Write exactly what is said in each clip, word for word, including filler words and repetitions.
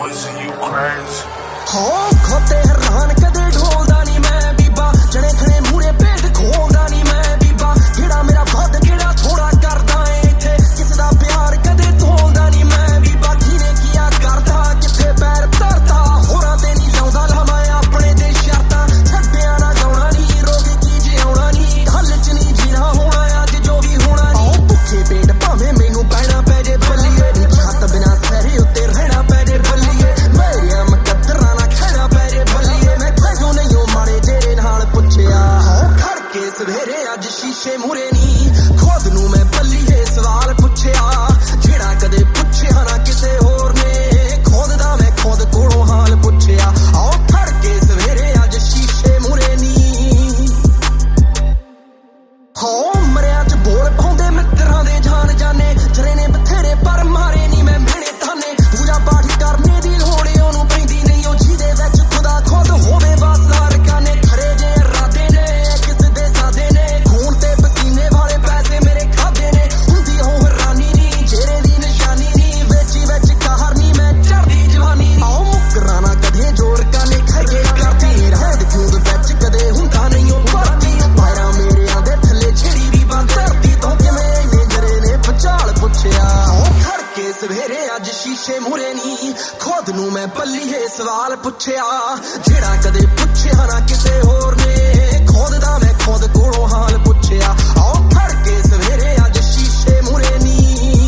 boys and you crazy. हो खोते हैरान कदे ढोलदा नहीं मैं बीबा जने खने मूरे पेट खोलदा नहीं मैं बीबा केड़ा मेरा बद केड़ा थोड़ा करदा है इथे किसे दा प्यार कदे तोलदा नहीं मैं बीबा किने किया करदा किथे पैर धरदा होरां ते नहीं लाउंदा लावा अपने ते शर्तां छड्डिया ना गाउणा नहीं रोके की जिउणा नहीं हल च नहीं जीना होना अज जो भी होना नहीं भुखे पेट भावें मैनू पैना पै जे बल्लीए छत बिना सैरे उत्ते रहना पै जे बल्लीए मेरिया मुकद्दरां सवेरे अज शीशे मुरे नी खुद नू मैं भल्लीए सवाल पुछया जेड़ा कदे पुछया ना किसे होर ने खुद दा मैं खुद कोलों हाल पुछया आओ खड़के सवेरे अज शीशे मुरे नी हो मरिया च बोल पाउंदे मित्रां दे जान जाने जरे ने बथेरे पर मारे नी मैं मेहने ताने पूजा पाठ करने दी लोड़ ओनू पैंदी नहीं ओ जिहदे विच खुदा खुद होवे वासदार काने खरे जे इरादे ने सवेरे अज शीशे मुरे नी खुद नू मैं भल्लीए सवाल पुछया जेड़ा कदे पुछया ना किसे होर ने खुद दा मैं खुद कोलों हाल पुछया आओ खड़के सवेरे अज शीशे मुरे नी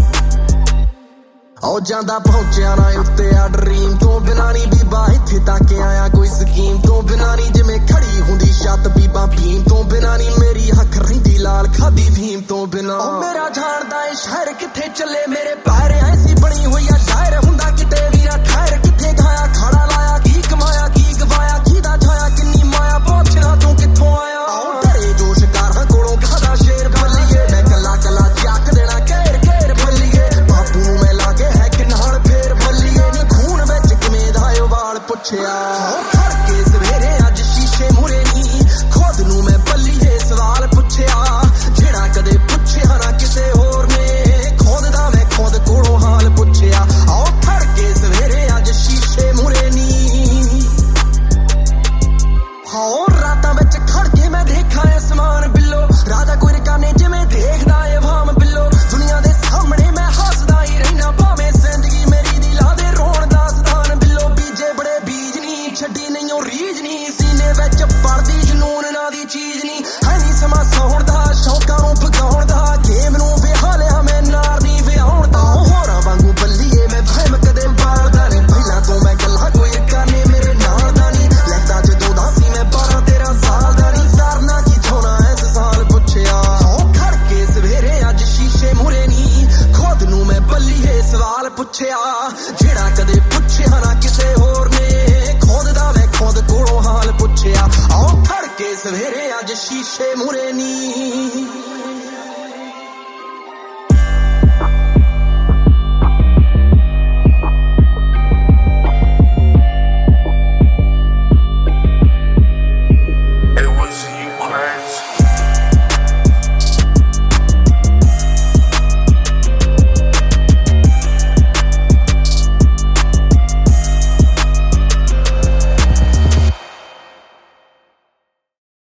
आओ जांदा पहुंचया ना उत्ते आ ड्रीम तो बिना नी बीबा इत्थे तक आया कोई स्कीम तो बिना नी जिवें खड़ी हुंदी छत बीबा भीम तो बिना नी मेरी हक रहिंदी लाल खादी भीम तो बिना ओ मेरा जानदा ए शहर किथे चले मेरे पैर ऐसी बनी हुई है शायर हुंदा किते भी ना ठहर किथे गाया खड़ा लाया की कमाया की गवाया कीदा छाया किन्नी माया पहुंचना तू किथों आया आओ डरे जो शिकारां कोलों खादा शेर बल्लीए मैं कला कला चक देना घेर घेर बल्लीए बापू नू मैं लागे है कि नाल फेर बल्लीए नी खून विच किवें दा ए वाल पुछया खड़के सवेरे अज शीशे मुरे नी खुद नू मैं भल्लीए सवाल पुछया जेड़ा कदे पुछया ना किसे होर ने खुद दा मैं खुद कोलों हाल पुछया आओ खड़के सवेरे अज शीशे मुरे नी हो रातां विच खड़के मैं देखा आसमान बिल्लो राजा कोई रकाने जिवें देखदा ए वाम बिल्लो दुनिया दे सामने मैं हसदा ही रहना भावें जिंदगी मेरी दी ला दे रोण दा सदान बिल्लो बीजे बड़े बीज नी छड्डी नहीं ओ रीज नी सीने विच पड़दी जनून ना दी चीज नी है नी समा सौण दा शौकां नूं भगाउण दा गेम नूं विहा लिया मैं नार नी विहाउण दा होरां वांगू बल्लीए मैं भैम कदे बालदा नहीं पहिलां तो मैं गल्लां कोई रकाने मेरे नाल दा नी लैंदा जदों दा सी मैं बारह तेरह साल दा नी सरना की चाहुणा इस साल पुछया हो खड़के सवेरे अज शीशे मुरे नी खुद नू मैं भल्लीए सवाल पुछया जेड़ा कदे पुछया ना किसे होर ने खुद दा मैं खुद कोलों हाल पुछया आओ खड़के सवेरे अज शीशे मुरे नी।